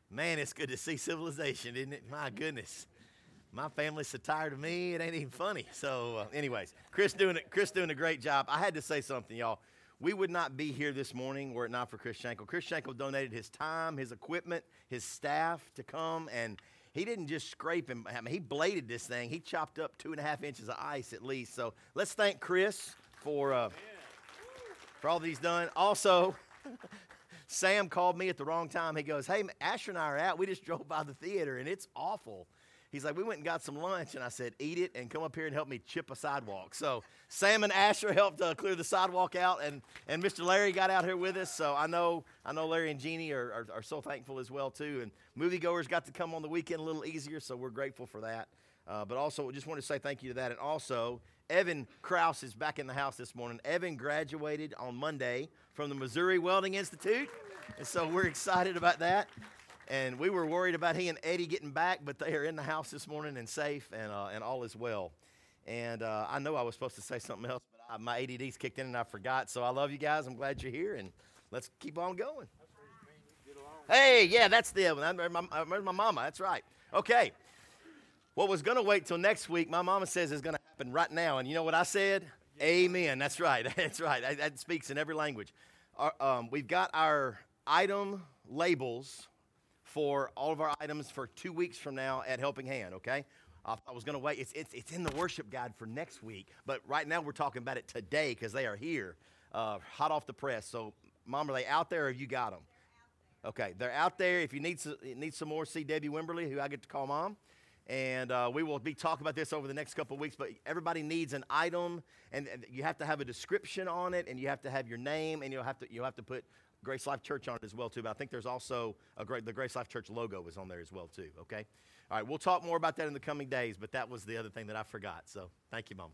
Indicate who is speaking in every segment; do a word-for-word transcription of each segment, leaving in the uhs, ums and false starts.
Speaker 1: Man, it's good to see civilization, isn't it? My goodness. My family's so tired of me, it ain't even funny. So, uh, anyways, Chris doing it. Chris doing a great job. I had to say something, y'all. We would not be here this morning were it not for Chris Schenkel. Chris Schenkel donated his time, his equipment, his staff to come, and he didn't just scrape him. I mean, he bladed this thing. He chopped up two and a half inches of ice at least. So let's thank Chris for uh, for all that he's done. Also, Sam called me at the wrong time. He goes, hey, Asher and I are out. We just drove by the theater, and it's awful. He's like, we went and got some lunch, and I said, eat it and come up here and help me chip a sidewalk. So Sam and Asher helped uh, clear the sidewalk out, and, and Mister Larry got out here with us. So I know I know Larry and Jeannie are, are, are so thankful as well, too. And moviegoers got to come on the weekend a little easier, so we're grateful for that. Uh, but also, just want to say thank you to that. And also, Evan Kraus is back in the house this morning. Evan graduated on Monday from the Missouri Welding Institute, and so we're excited about that. And we were worried about he and Eddie getting back, but they are in the house this morning and safe, and uh, and all is well. And uh, I know I was supposed to say something else, but I, my A D D's kicked in and I forgot. So I love you guys. I'm glad you're here, and let's keep on going. Hey, yeah, that's the one. I remember my, I remember my mama. That's right. Okay. What was going to wait till next week, my mama says is going to happen right now. And you know what I said? Amen. That's right. That's right. That, that speaks in every language. Our, um, we've got our item labels for all of our items for two weeks from now at Helping Hand, okay? Uh, I was going to wait. It's, it's, it's in the worship guide for next week, but right now we're talking about it today because they are here, uh, hot off the press. So, Mom, are they out there or have you got them? Okay, they're out there. If you need, some, need some more, see Debbie Wimberly, who I get to call Mom. And uh, we will be talking about this over the next couple of weeks, but everybody needs an item, and, and you have to have a description on it, and you have to have your name, and you'll have to, you'll have to put Grace Life Church on it as well, too. But I think there's also a great, the Grace Life Church logo is on there as well, too, okay? All right, we'll talk more about that in the coming days, but that was the other thing that I forgot. So thank you, Mom.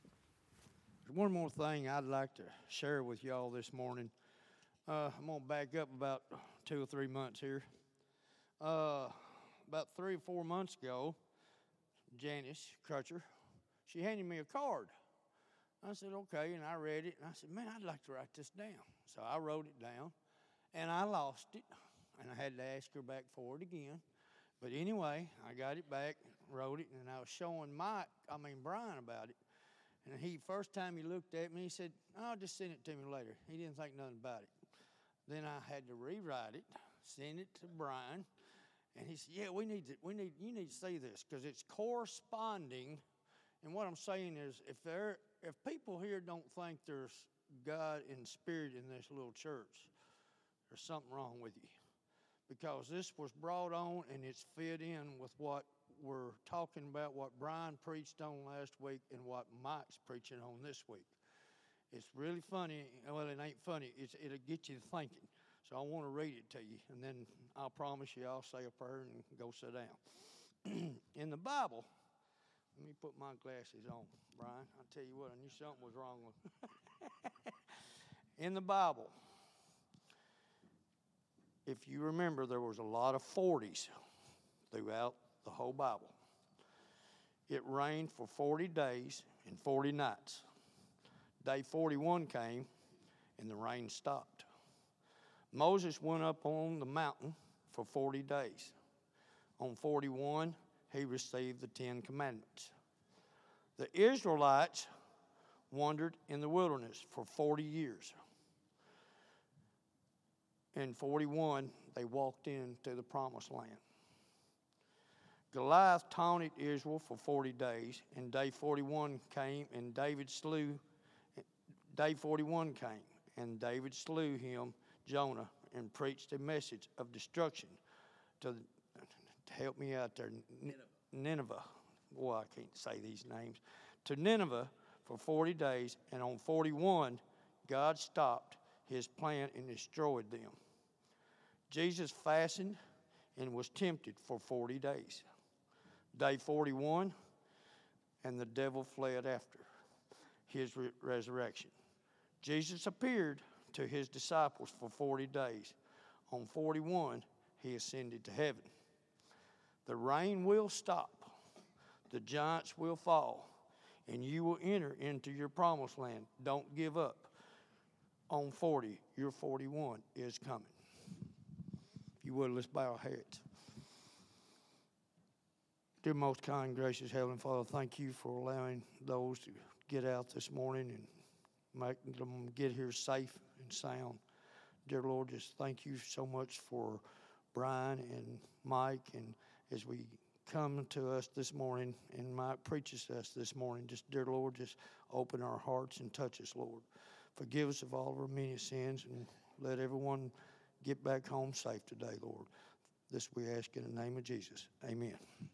Speaker 2: One more thing I'd like to share with y'all this morning. Uh, I'm going to back up about two or three months here. Uh, about three or four months ago, Janice Crutcher, she handed me a card. I said, okay, and I read it, and I said, man, I'd like to write this down. So I wrote it down, and I lost it, and I had to ask her back for it again. But anyway, I got it back, wrote it, and I was showing Mike, I mean Brian, about it. And he, first time he looked at me, he said, I'll just send it to me later. He didn't think nothing about it. Then I had to rewrite it, send it to Brian, and he said, yeah, we need to, we need, you need to see this, because it's corresponding. And what I'm saying is, if there, if people here don't think there's God and spirit in this little church, there's something wrong with you. Because this was brought on and it's fit in with what we're talking about, what Brian preached on last week and what Mike's preaching on this week. It's really funny. Well, it ain't funny. It's, it'll get you thinking. So I want to read it to you, and then I'll promise you I'll say a prayer and go sit down. In the Bible, let me put my glasses on, Brian. I'll tell you what, I knew something was wrong with In the Bible, if you remember, there was a lot of forties throughout the whole Bible. It rained for forty days and forty nights. Day forty-one came, and the rain stopped. Moses went up on the mountain for forty days. On forty-one, he received the Ten Commandments. The Israelites wandered in the wilderness for forty years. In forty-one, they walked into the promised land. Goliath taunted Israel for forty days, and day forty-one came, and David slew, day forty-one came, and David slew him, Jonah, and preached a message of destruction to, the, to help me out there, Nineveh. Nineveh. Boy, I can't say these names. To Nineveh for forty days, and on forty-one, God stopped his plan and destroyed them. Jesus fasted and was tempted for forty days. Day forty-one, and the devil fled after his re- resurrection. Jesus appeared to his disciples for forty days. On forty-one, he ascended to heaven. The rain will stop. The giants will fall, and you will enter into your promised land. Don't give up. On forty, your forty-one is coming. If you would, let's bow our heads. Dear most kind, gracious Heavenly Father, thank you for allowing those to get out this morning and make them get here safe and sound. Dear Lord, just thank you so much for Brian and Mike, and as we come to us this morning and Mike preaches to us this morning, just, dear Lord, just open our hearts and touch us, Lord. Forgive us of all of our many sins and let everyone get back home safe today, Lord. This we ask in the name of Jesus. Amen.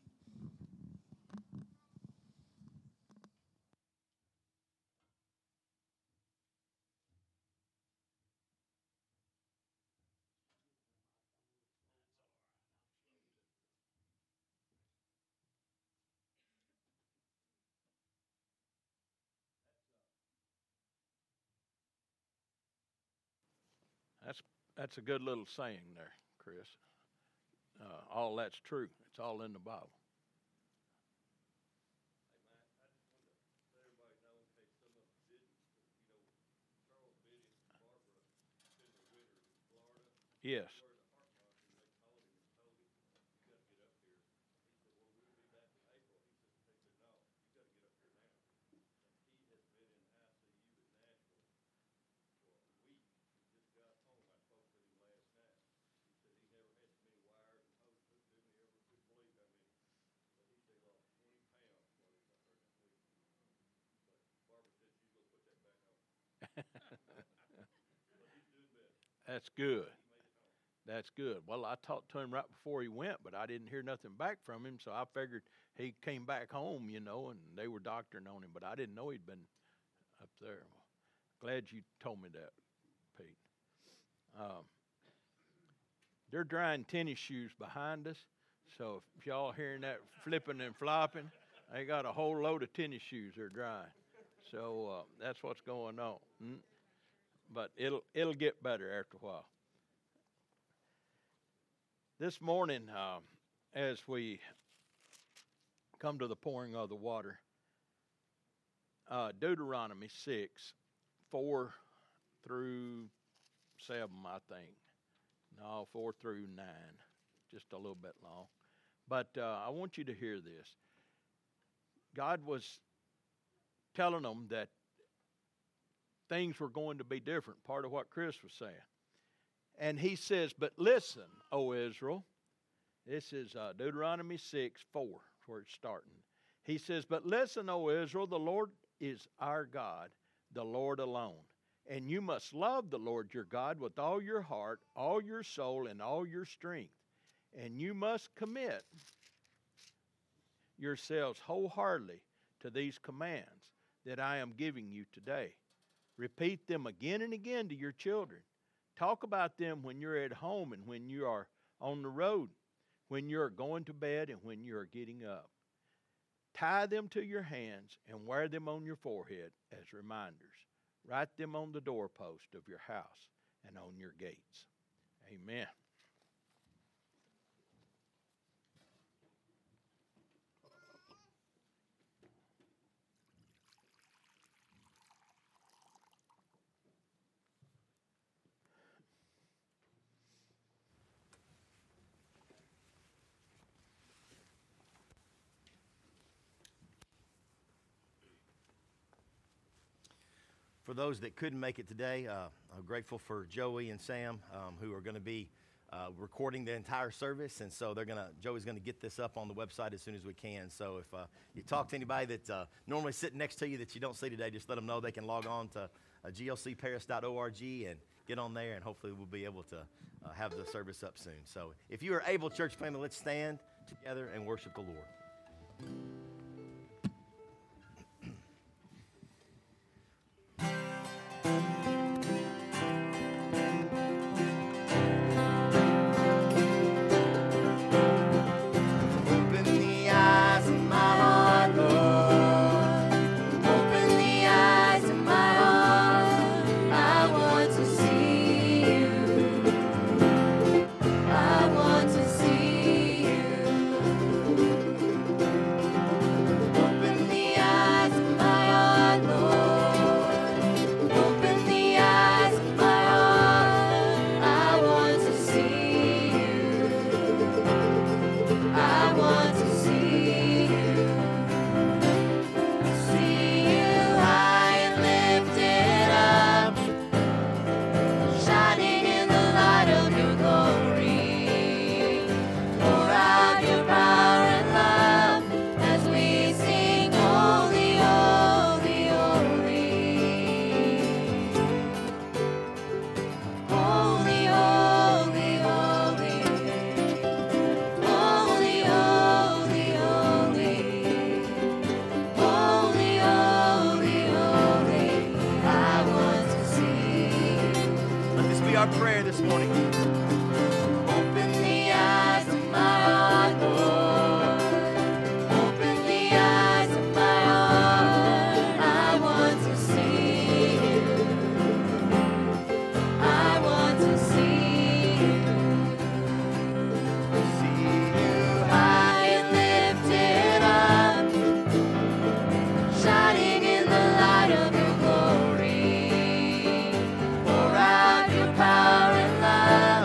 Speaker 3: That's that's a good little saying there, Chris. Uh, all that's true. It's all in the Bible. Yes. That's good. That's good. Well, I talked to him right before he went, but I didn't hear nothing back from him, so I figured he came back home, you know, and they were doctoring on him, but I didn't know he'd been up there. Glad you told me that, Pete. Um, they're drying tennis shoes behind us, so if y'all hearing that flipping and flopping, they got a whole load of tennis shoes they're drying. So uh, that's what's going on. Mm? But it'll it'll get better after a while. This morning, uh, as we come to the pouring of the water, uh, Deuteronomy six, four through seven, I think. No, four through nine, just a little bit long. But uh, I want you to hear this. God was telling them that things were going to be different, part of what Chris was saying. And he says, but listen, O Israel. This is uh, Deuteronomy six, four, where it's starting. He says, but listen, O Israel, the Lord is our God, the Lord alone. And you must love the Lord your God with all your heart, all your soul, and all your strength. And you must commit yourselves wholeheartedly to these commands that I am giving you today. Repeat them again and again to your children. Talk about them when you're at home and when you are on the road, when you're going to bed and when you are getting up. Tie them to your hands and wear them on your forehead as reminders. Write them on the doorpost of your house and on your gates. Amen.
Speaker 1: For those that couldn't make it today, uh, I'm grateful for Joey and Sam, um, who are going to be uh, recording the entire service, and so they're gonna. Joey's going to get this up on the website as soon as we can. So if uh, you talk to anybody that's uh, normally sitting next to you that you don't see today, just let them know they can log on to uh, G L C Paris dot org and get on there, and hopefully we'll be able to uh, have the service up soon. So if you are able, church family, let's stand together and worship the Lord.
Speaker 4: I want to see you.
Speaker 1: morning.
Speaker 4: Open the eyes of my heart, Lord. Open the eyes of my heart. I want to see you. I want to see you.
Speaker 1: See you
Speaker 4: High and lifted up, shining in the light of your glory. Pour out your power and love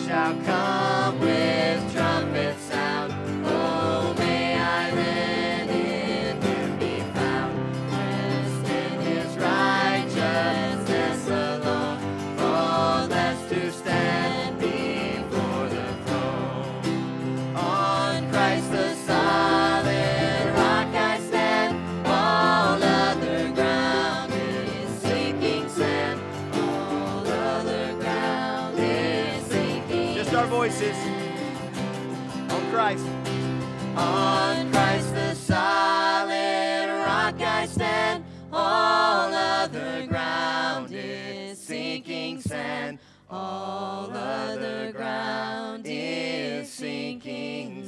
Speaker 4: shall come with trumpet sound. Oh, may I then in him be found, dressed in his righteousness alone, faultless to stand before the throne. On Christ the solid rock I stand, all other ground is sinking sand. All other ground is sinking.
Speaker 1: Just our voices. On Christ.
Speaker 4: On Christ the solid rock I stand, all other ground is sinking sand. All other ground is sinking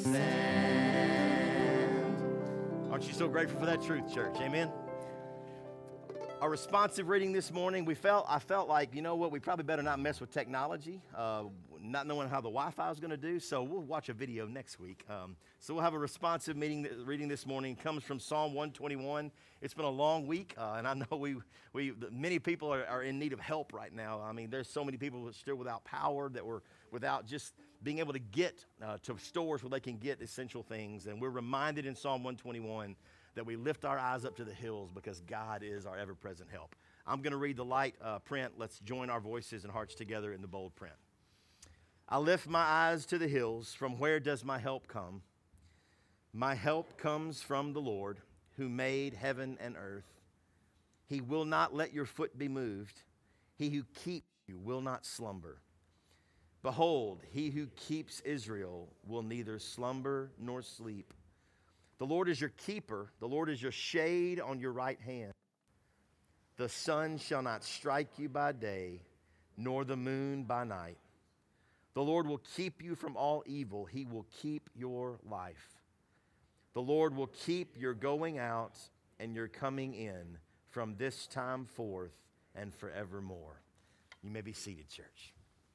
Speaker 4: sand.
Speaker 1: Aren't you so grateful for that truth, church? Amen. Our responsive reading this morning, we felt I felt like, you know what, we probably better not mess with technology, uh, not knowing how the Wi-Fi is going to do, so we'll watch a video next week. Um, so we'll have a responsive meeting reading this morning. It comes from Psalm one twenty-one. It's been a long week, uh, and I know we we many people are, are in need of help right now. I mean, there's so many people that are still without power, that were without just being able to get uh, to stores where they can get essential things, and we're reminded in Psalm one twenty-one that we lift our eyes up to the hills because God is our ever-present help. I'm going to read the light uh, print. Let's join our voices and hearts together in the bold print. I lift my eyes to the hills. From where does my help come? My help comes from the Lord, who made heaven and earth. He will not let your foot be moved. He who keeps you will not slumber. Behold, he who keeps Israel will neither slumber nor sleep. The Lord is your keeper. The Lord is your shade on your right hand. The sun shall not strike you by day, nor the moon by night. The Lord will keep you from all evil. He will keep your life. The Lord will keep your going out and your coming in from this time forth and forevermore. You may be seated, church.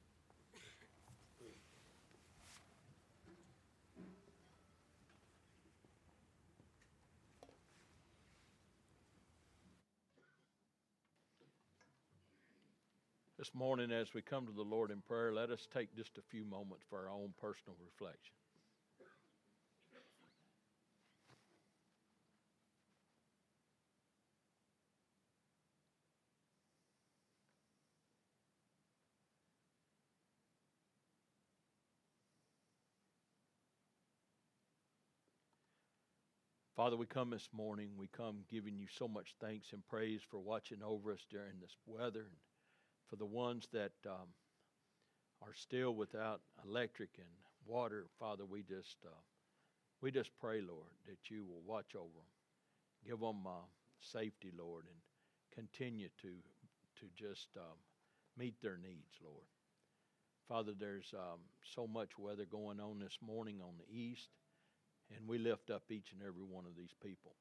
Speaker 3: This morning, as we come to the Lord in prayer, let us take just a few moments for our own personal reflection. Father, we come this morning, we come giving you so much thanks and praise for watching over us during this weather, and for the ones that um, are still without electric and water. Father, we just uh, we just pray, Lord, that you will watch over them, give them uh, safety, Lord, and continue to to just um, meet their needs, Lord. Father, there's um, so much weather going on this morning on the east, and we lift up each and every one of these people.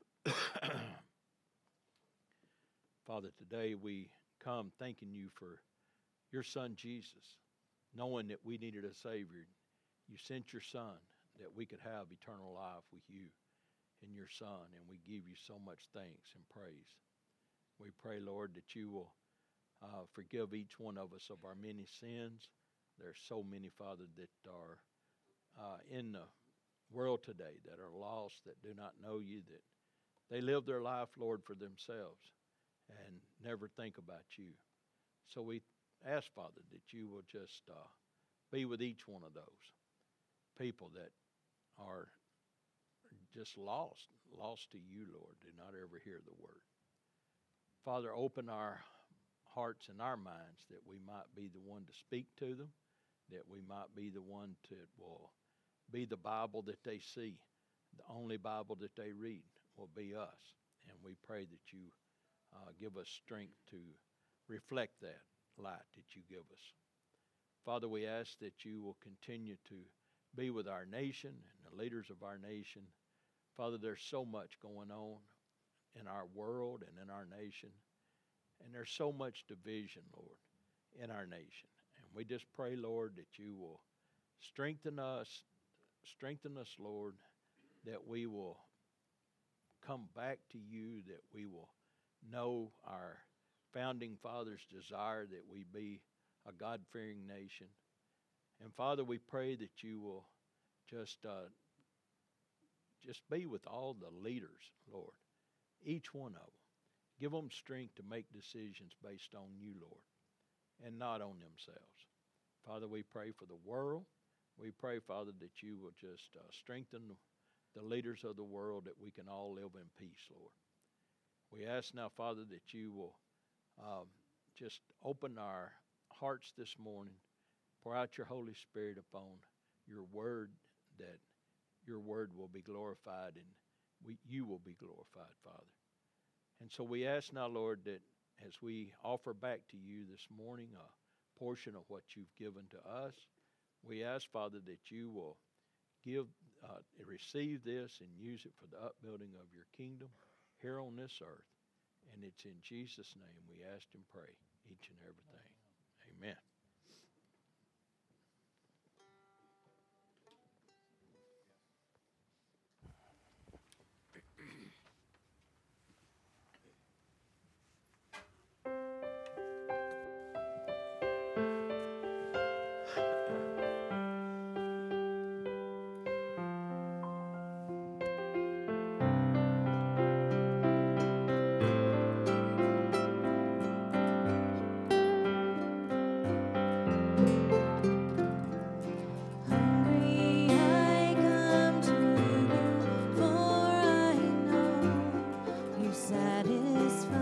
Speaker 3: Father, today we come thanking you for your son Jesus, knowing that we needed a Savior. You sent your son that we could have eternal life with you in your son, and we give you so much thanks and praise. We pray, Lord, that you will uh, forgive each one of us of our many sins. There's so many, Father, that are uh, in the world today that are lost, that do not know you, that they live their life, Lord, for themselves and never think about you. So we ask, Father, that you will just uh, be with each one of those people that are just lost, lost to you, Lord, do not ever hear the word. Father, open our hearts and our minds that we might be the one to speak to them, that we might be the one to will be the Bible that they see. The only Bible that they read will be us. And we pray that you uh, give us strength to reflect that light that you give us. Father, we ask that you will continue to be with our nation and the leaders of our nation. Father, there's so much going on in our world and in our nation. And there's so much division, Lord, in our nation. And we just pray, Lord, that you will strengthen us, strengthen us, Lord, that we will come back to you, that we will know our founding fathers' desire that we be a God-fearing nation. And Father, we pray that you will just uh, just be with all the leaders, Lord, each one of them. Give them strength to make decisions based on you, Lord, and not on themselves. Father, we pray for the world. We pray, Father, that you will just uh, strengthen the leaders of the world, that we can all live in peace, Lord. We ask now, Father, that you will um, just open our hearts this morning, pour out your Holy Spirit upon your word, that your word will be glorified and we, you will be glorified, Father. And so we ask now, Lord, that as we offer back to you this morning a portion of what you've given to us, we ask, Father, that you will give, uh, receive this and use it for the upbuilding of your kingdom here on this earth. And it's in Jesus' name we ask and pray each and everything. Amen.
Speaker 4: Hungry I come to you, for I know you satisfy.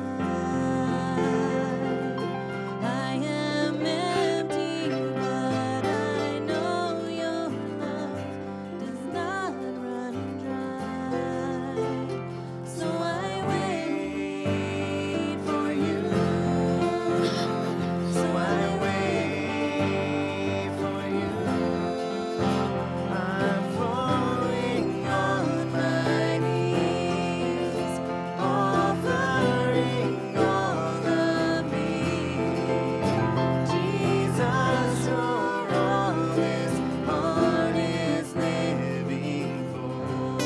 Speaker 4: I am empty, but I know your love does not run dry. So I wait for you. So I wait for you. I'm falling on my knees, offering all of me. Jesus, you're all this heart is living for.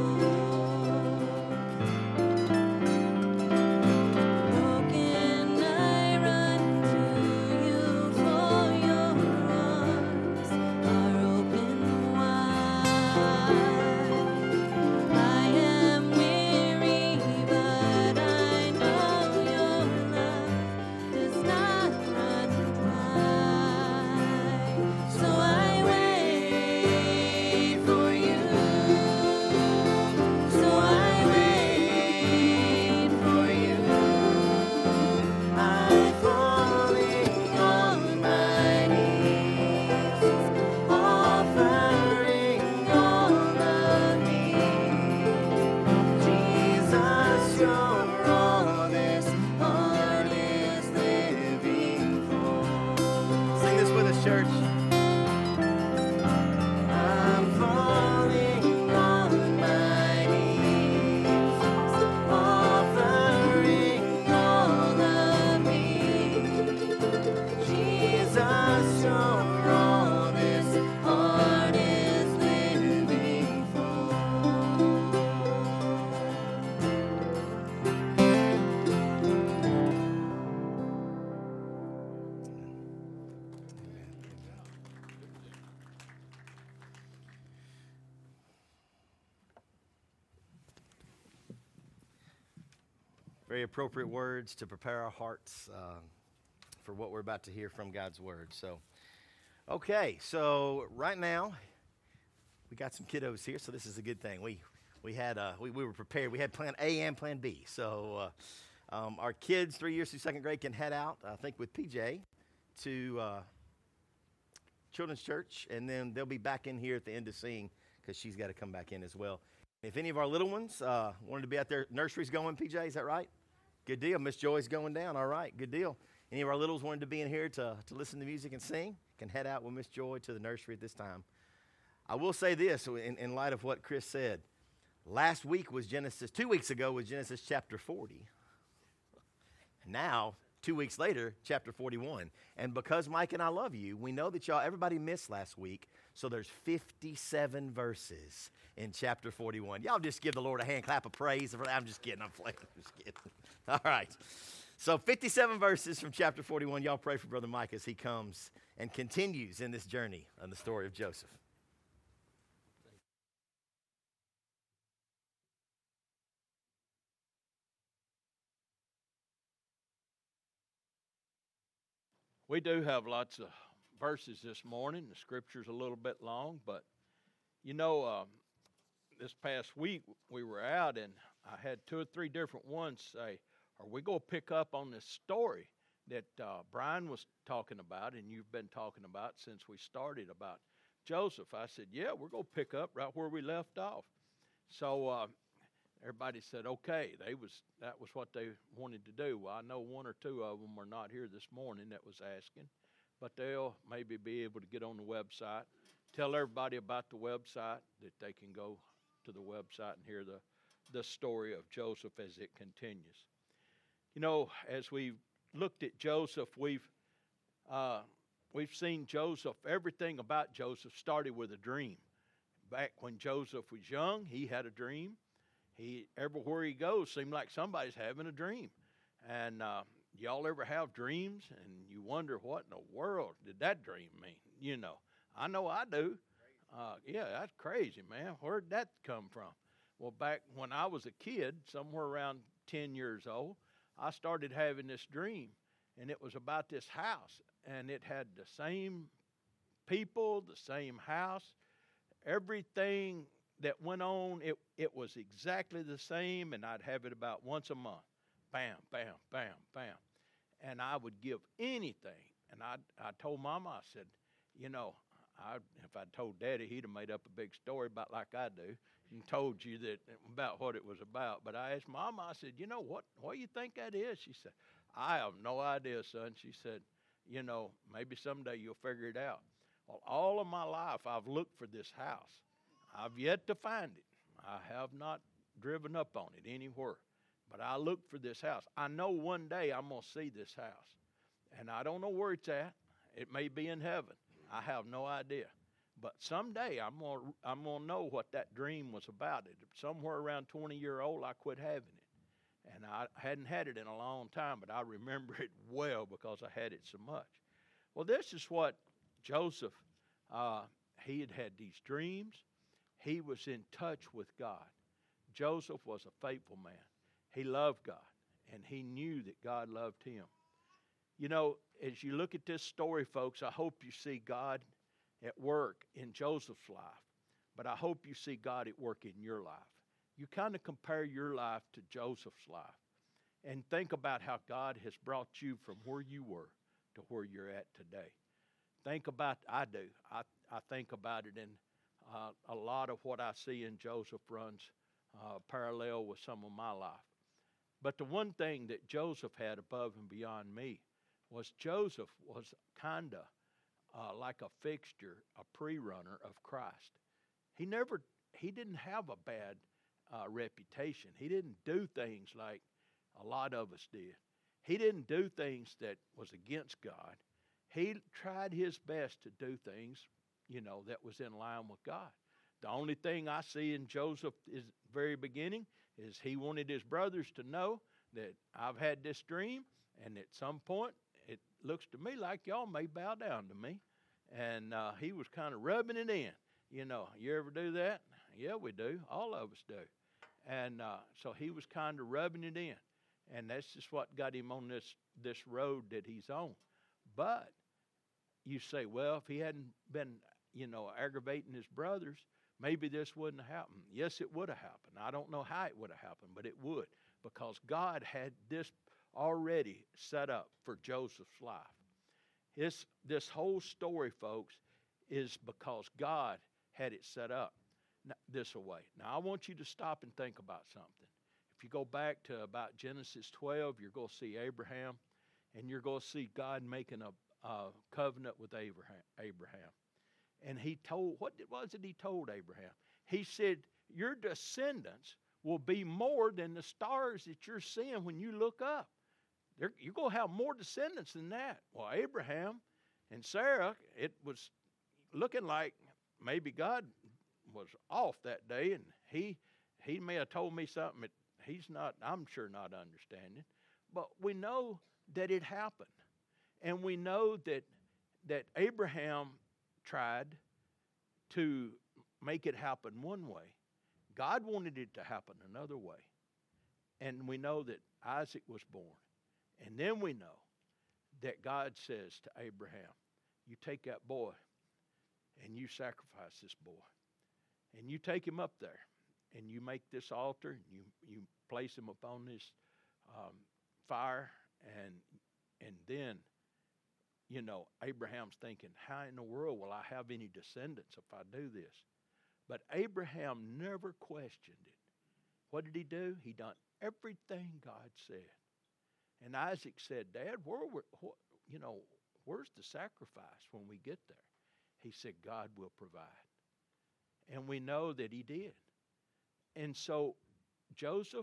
Speaker 4: Broken, I run to you, for your arms are open wide. I am weary, but I know your love does not run dry. So I wait for you. So I wait for you. I'm falling on my knees, offering all of me. Jesus, you're all this heart is living for.
Speaker 1: Sing this with us, church.
Speaker 4: I'm falling on my knees, offering all of me. Jesus, you're all this heart is living for.
Speaker 1: Very appropriate words to prepare our hearts uh, for what we're about to hear from God's word. So, okay, so right now we got some kiddos here, so this is a good thing. We we had uh, we, we were prepared. We had plan A and plan B. So uh, um, our kids, three years through second grade, can head out, I think, with P J to uh, Children's Church, and then they'll be back in here at the end to sing because she's got to come back in as well. If any of our little ones uh, wanted to be out there, nursery's going, P J, is that right? Good deal. Miss Joy's going down. All right, good deal. Any of our littles wanted to be in here to, to listen to music and sing, can head out with Miss Joy to the nursery at this time. I will say this in, in light of what Chris said. Last week was Genesis, two weeks ago was Genesis chapter forty. Now, two weeks later, chapter forty-one. And because Mike and I love you, we know that y'all, everybody missed last week, so there's fifty-seven verses in chapter forty-one. Y'all just give the Lord a hand clap of praise. I'm just kidding, I'm playing, I'm just kidding. All right. So fifty-seven verses from chapter forty-one. Y'all pray for Brother Mike as he comes and continues in this journey on the story of Joseph.
Speaker 3: We do have lots of verses this morning. The scripture's a little bit long, but you know, um, this past week we were out and I had two or three different ones say, are we going to pick up on this story that uh, Brian was talking about and you've been talking about since we started about Joseph? I said, yeah, we're going to pick up right where we left off. So uh, everybody said, okay. They was that was what they wanted to do. Well, I know one or two of them are not here this morning that was asking, but they'll maybe be able to get on the website. Tell everybody about the website, that they can go to the website and hear the, the story of Joseph as it continues. You know, as we've looked at Joseph, we've uh, we've seen Joseph, everything about Joseph started with a dream. Back when Joseph was young, he had a dream. He everywhere he goes, seemed like somebody's having a dream. And uh, y'all ever have dreams and you wonder what in the world did that dream mean? You know, I know I do. Uh, yeah, that's crazy, man. Where'd that come from? Well, back when I was a kid, somewhere around ten years old, I started having this dream, and it was about this house, and it had the same people, the same house, everything that went on, it, it was exactly the same, and I'd have it about once a month. Bam, bam, bam, bam. And I would give anything. And I I told Mama, I said, you know, I, if I'd told Daddy, he'd have made up a big story about like I do and told you that about what it was about. But I asked Mama, I said, you know, what, what do you think that is? She said, I have no idea, son. She said, you know, maybe someday you'll figure it out. Well, all of my life, I've looked for this house. I've yet to find it. I have not driven up on it anywhere. But I looked for this house. I know one day I'm going to see this house. And I don't know where it's at. It may be in heaven. I have no idea. But someday I'm going to I'm going to know what that dream was about. It somewhere around twenty year old, I quit having it. And I hadn't had it in a long time, but I remember it well because I had it so much. Well, this is what Joseph, uh, he had had these dreams. He was in touch with God. Joseph was a faithful man. He loved God, and he knew that God loved him. You know, as you look at this story, folks, I hope you see God at work in Joseph's life, but I hope you see God at work in your life. You kind of compare your life to Joseph's life and think about how God has brought you from where you were to where you're at today. Think about, I do, I, I think about it, and uh, a lot of what I see in Joseph runs uh, parallel with some of my life. But the one thing that Joseph had above and beyond me was Joseph was kind of uh, like a fixture, a pre-runner of Christ. He never, he didn't have a bad uh, reputation. He didn't do things like a lot of us did. He didn't do things that was against God. He tried his best to do things, you know, that was in line with God. The only thing I see in Joseph is very beginning is he wanted his brothers to know that I've had this dream, and at some point it looks to me like y'all may bow down to me. And uh, he was kind of rubbing it in. You know, you ever do that? Yeah, we do. All of us do. And uh, so he was kind of rubbing it in. And that's just what got him on this, this road that he's on. But you say, well, if he hadn't been, you know, aggravating his brothers, maybe this wouldn't have happened. Yes, it would have happened. I don't know how it would have happened, but it would, because God had this already set up for Joseph's life. This, this whole story, folks, is because God had it set up this way. Now, I want you to stop and think about something. If you go back to about Genesis twelve, you're going to see Abraham, and you're going to see God making a, a covenant with Abraham. Abraham. And he told, what was it he told Abraham? He said, your descendants will be more than the stars that you're seeing when you look up. They're, you're going to have more descendants than that. Well, Abraham and Sarah, it was looking like maybe God was off that day, and he he may have told me something that he's not, I'm sure not understanding. But we know that it happened. And we know that that Abraham tried to make it happen one way. God wanted it to happen another way. And we know that Isaac was born. And then we know that God says to Abraham, you take that boy and you sacrifice this boy. And you take him up there and you make this altar and you, you place him upon this um, fire. And, and then, you know, Abraham's thinking, how in the world will I have any descendants if I do this? But Abraham never questioned it. What did he do? He done everything God said. And Isaac said, Dad, where, where, you know, where's the sacrifice when we get there? He said, God will provide. And we know that he did. And so Joseph,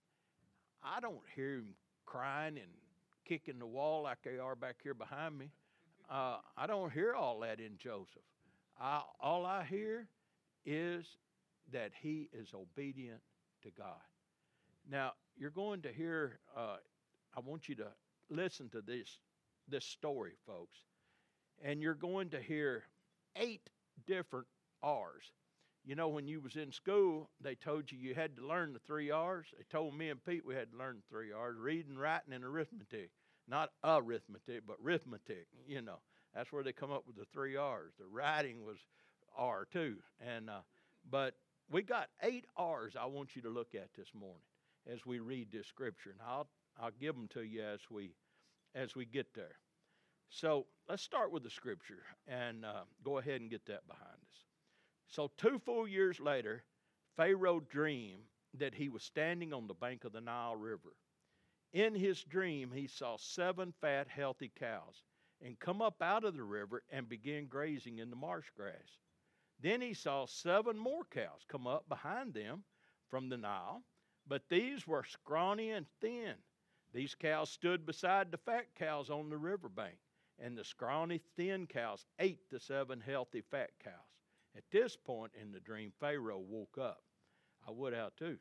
Speaker 3: I don't hear him crying and kicking the wall like they are back here behind me. Uh, I don't hear all that in Joseph. I, all I hear is that he is obedient to God. Now, you're going to hear, uh, I want you to listen to this, this story, folks. And you're going to hear eight different R's. You know, when you was in school, they told you you had to learn the three R's. They told me and Pete we had to learn the three R's, reading, writing, and arithmetic. Not arithmetic, but arithmetic, you know. That's where they come up with the three R's. The writing was R too. And, uh, but we got eight R's I want you to look at this morning as we read this scripture. And I'll, I'll give them to you as we, as we get there. So let's start with the scripture and uh, go ahead and get that behind us. So two full years later, Pharaoh dreamed that he was standing on the bank of the Nile River. In his dream, he saw seven fat, healthy cows and come up out of the river and begin grazing in the marsh grass. Then he saw seven more cows come up behind them from the Nile, but these were scrawny and thin. These cows stood beside the fat cows on the riverbank, and the scrawny, thin cows ate the seven healthy, fat cows. At this point in the dream, Pharaoh woke up. I would have too.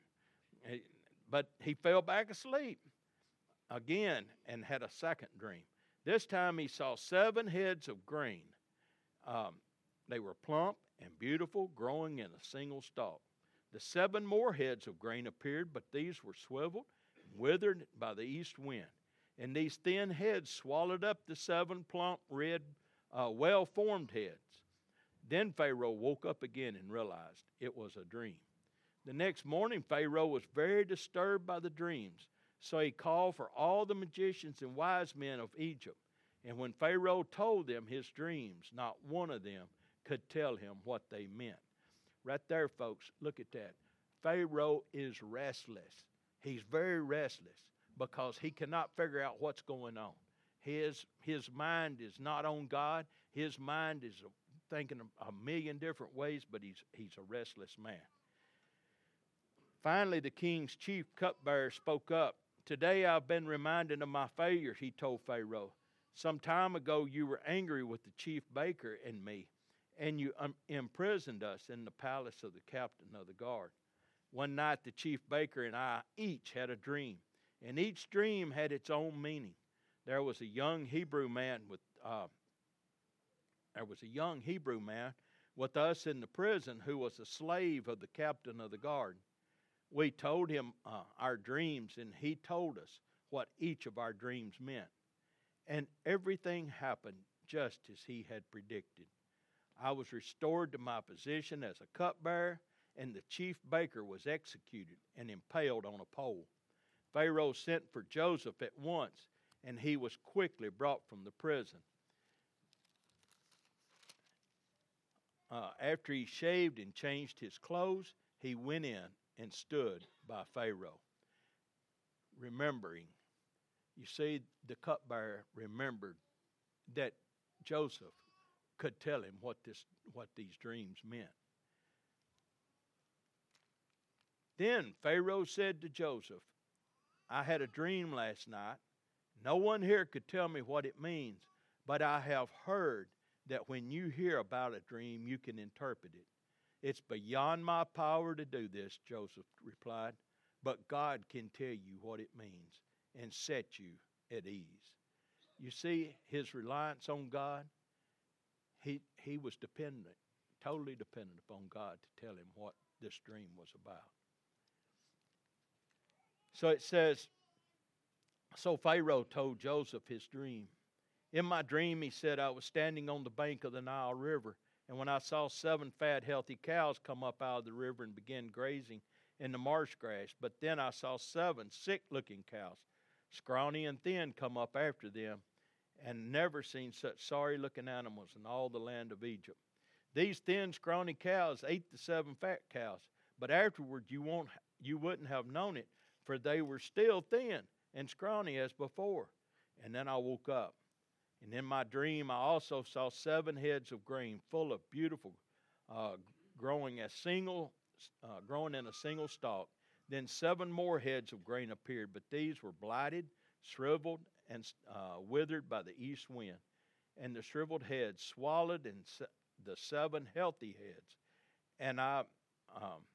Speaker 3: But he fell back asleep again and had a second dream. This time he saw seven heads of grain. Um, they were plump and beautiful, growing in a single stalk. The seven more heads of grain appeared, but these were swiveled and withered by the east wind. And these thin heads swallowed up the seven plump, red, uh, well-formed heads. Then Pharaoh woke up again and realized it was a dream. The next morning, Pharaoh was very disturbed by the dreams. So he called for all the magicians and wise men of Egypt. And when Pharaoh told them his dreams, not one of them could tell him what they meant. Right there, folks, look at that. Pharaoh is restless. He's very restless because he cannot figure out what's going on. His, his mind is not on God. His mind is thinking a million different ways, but he's, he's a restless man. Finally, the king's chief cupbearer spoke up. Today I've been reminded of my failures, he told Pharaoh. Some time ago you were angry with the chief baker and me, and you um, imprisoned us in the palace of the captain of the guard. One night the chief baker and I each had a dream, and each dream had its own meaning. There was a young Hebrew man with uh, there was a young Hebrew man with us in the prison who was a slave of the captain of the guard. We told him uh, our dreams, and he told us what each of our dreams meant. And everything happened just as he had predicted. I was restored to my position as a cupbearer, and the chief baker was executed and impaled on a pole. Pharaoh sent for Joseph at once, and he was quickly brought from the prison. Uh, after he shaved and changed his clothes, he went in and stood by Pharaoh, remembering. You see, the cupbearer remembered that Joseph could tell him what this, what these dreams meant. Then Pharaoh said to Joseph, I had a dream last night. No one here could tell me what it means, but I have heard that when you hear about a dream, you can interpret it. It's beyond my power to do this, Joseph replied, but God can tell you what it means. and set you at ease. You see, his reliance on God, he, he was dependent, totally dependent upon God to tell him what this dream was about. So it says, so Pharaoh told Joseph his dream. In my dream, he said, I was standing on the bank of the Nile River, and when I saw seven fat, healthy cows come up out of the river and begin grazing in the marsh grass, but then I saw seven sick-looking cows, scrawny and thin, come up after them, and never seen such sorry-looking animals in all the land of Egypt. These thin, scrawny cows ate the seven fat cows, but afterward you won't, you wouldn't have known it, for they were still thin and scrawny as before. And then I woke up. And in my dream, I also saw seven heads of grain full of beautiful, uh, growing a single, uh, growing in a single stalk. Then seven more heads of grain appeared, but these were blighted, shriveled, and uh, withered by the east wind. And the shriveled heads swallowed in se- the seven healthy heads. And I, um,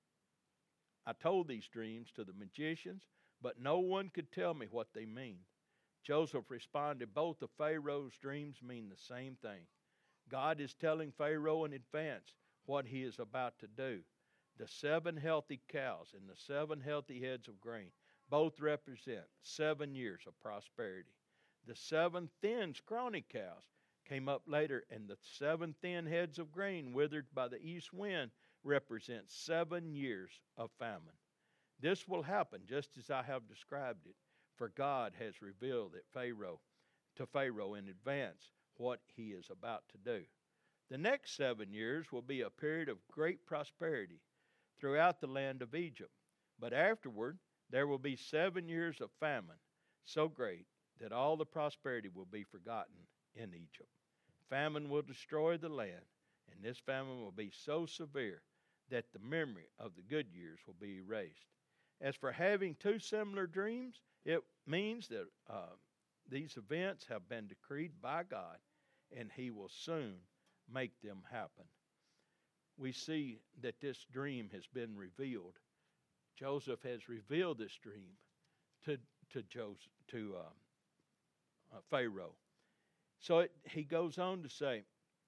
Speaker 3: I told these dreams to the magicians, but no one could tell me what they mean. Joseph responded, both of Pharaoh's dreams mean the same thing. God is telling Pharaoh in advance what he is about to do. The seven healthy cows and the seven healthy heads of grain both represent seven years of prosperity. The seven thin, scrawny cows came up later, and the seven thin heads of grain withered by the east wind represent seven years of famine. This will happen just as I have described it. For God has revealed that Pharaoh, to Pharaoh in advance what he is about to do. The next seven years will be a period of great prosperity throughout the land of Egypt. But afterward, there will be seven years of famine, so great that all the prosperity will be forgotten in Egypt. Famine will destroy the land, and this famine will be so severe that the memory of the good years will be erased. As for having two similar dreams, it means that uh, these events have been decreed by God, and he will soon make them happen. We see that this dream has been revealed. Joseph has revealed this dream to to Joseph to um, uh, Pharaoh. So it, he goes on to say,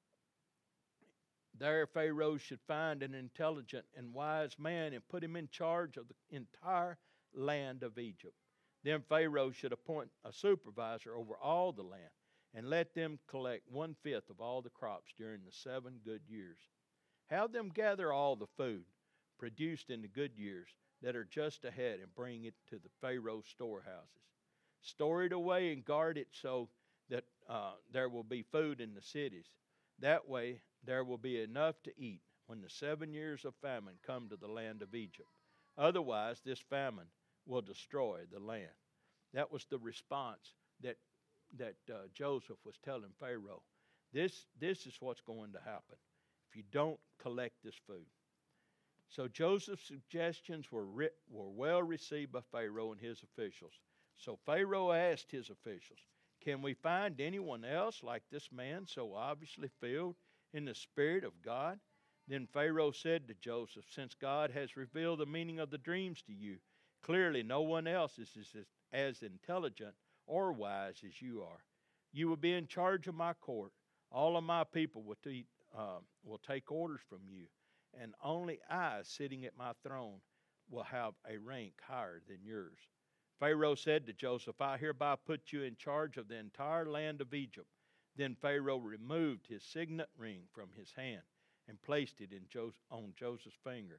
Speaker 3: there Pharaoh should find an intelligent and wise man and put him in charge of the entire land of Egypt. Then Pharaoh should appoint a supervisor over all the land and let them collect one-fifth of all the crops during the seven good years. Have them gather all the food produced in the good years that are just ahead and bring it to the Pharaoh's storehouses. Store it away and guard it so that uh, there will be food in the cities. That way there will be enough to eat when the seven years of famine come to the land of Egypt. Otherwise, this famine will destroy the land. That was the response that that uh, Joseph was telling Pharaoh. This, this is what's going to happen if you don't collect this food. So Joseph's suggestions were, re- were well received by Pharaoh and his officials. So Pharaoh asked his officials, can we find anyone else like this man so obviously filled in the Spirit of God? Then Pharaoh said to Joseph, since God has revealed the meaning of the dreams to you, clearly no one else is as, as intelligent or wise as you are. You will be in charge of my court. All of my people will, te- uh, will take orders from you, and only I, sitting at my throne, will have a rank higher than yours. Pharaoh said to Joseph, I hereby put you in charge of the entire land of Egypt. Then Pharaoh removed his signet ring from his hand and placed it in jo- on Joseph's finger.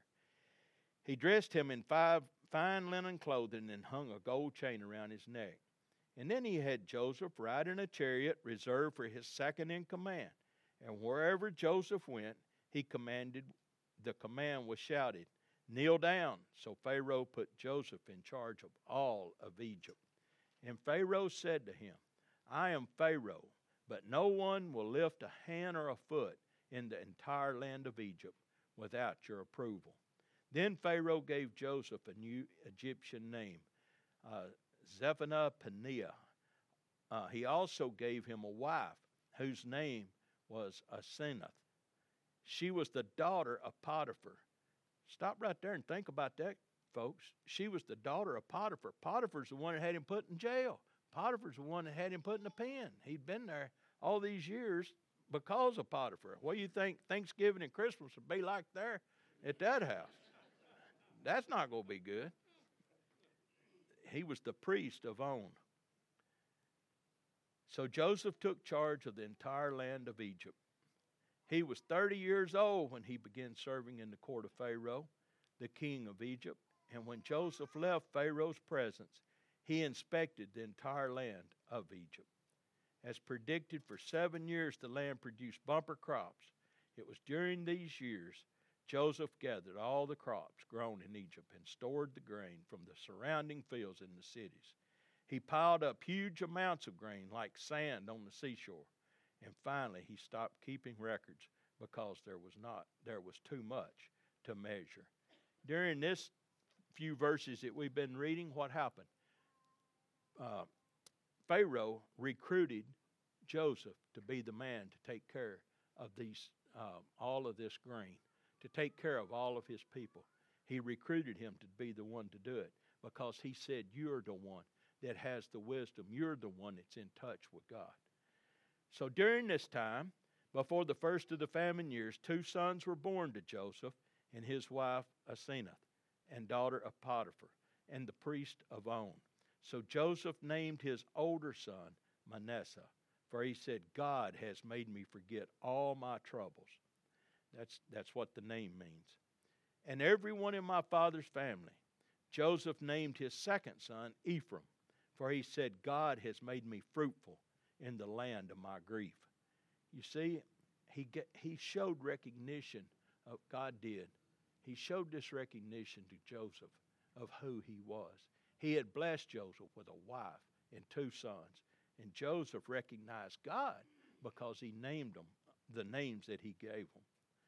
Speaker 3: He dressed him in five fine linen clothing and hung a gold chain around his neck. And then he had Joseph ride in a chariot reserved for his second in command. And wherever Joseph went, he commanded, the command was shouted, kneel down. So Pharaoh put Joseph in charge of all of Egypt. And Pharaoh said to him, I am Pharaoh, but no one will lift a hand or a foot in the entire land of Egypt without your approval. Then Pharaoh gave Joseph a new Egyptian name, uh, Zephaniah-Paneah. Uh, he also gave him a wife whose name was Asenath. She was the daughter of Potiphar. Stop right there and think about that. folks. She was the daughter of Potiphar. Potiphar's the one that had him put in jail. Potiphar's the one that had him put in a pen. He'd been there all these years because of Potiphar. What do you think Thanksgiving and Christmas would be like there at that house? That's not going to be good. He was the priest of On. So Joseph took charge of the entire land of Egypt. He was thirty years old when he began serving in the court of Pharaoh, the king of Egypt. And when Joseph left Pharaoh's presence, he inspected the entire land of Egypt. As predicted, for seven years the land produced bumper crops. It was during these years Joseph gathered all the crops grown in Egypt and stored the grain from the surrounding fields in the cities. He piled up huge amounts of grain like sand on the seashore. And finally he stopped keeping records because there was not there was too much to measure. During this few verses that we've been reading, what happened? Uh, Pharaoh recruited Joseph to be the man to take care of these uh, all of this grain, to take care of all of his people. He recruited him to be the one to do it because he said, you're the one that has the wisdom. You're the one that's in touch with God. So during this time, before the first of the famine years, two sons were born to Joseph and his wife Asenath, and daughter of Potiphar, and the priest of On. So Joseph named his older son Manasseh, for he said, God has made me forget all my troubles. That's, that's what the name means. And everyone in my father's family, Joseph named his second son Ephraim, for he said, God has made me fruitful in the land of my grief. You see, he get, he showed recognition of God did. He showed this recognition to Joseph of who he was. He had blessed Joseph with a wife and two sons. And Joseph recognized God because he named them the names that he gave them.